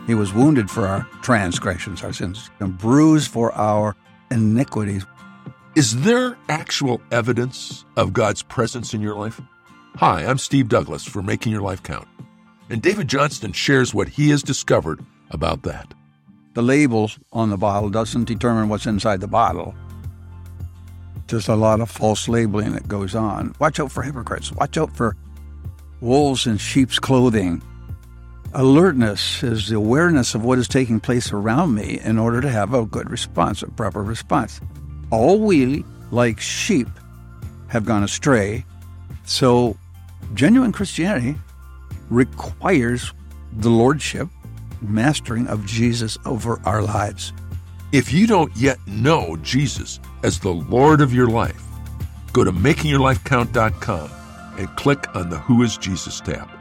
He was wounded for our transgressions, our sins, and bruised for our iniquities. Is there actual evidence of God's presence in your life? Hi, I'm Steve Douglas for Making Your Life Count, and David Johnston shares what he has discovered about that. The label on the bottle doesn't determine what's inside the bottle. There's a lot of false labeling that goes on. Watch out for hypocrites. Watch out for wolves in sheep's clothing. Alertness is the awareness of what is taking place around me in order to have a good response, a proper response. All we, like sheep, have gone astray. So genuine Christianity requires the lordship, mastering of Jesus over our lives. If you don't yet know Jesus as the Lord of your life, go to makingyourlifecount.com and click on the Who is Jesus tab.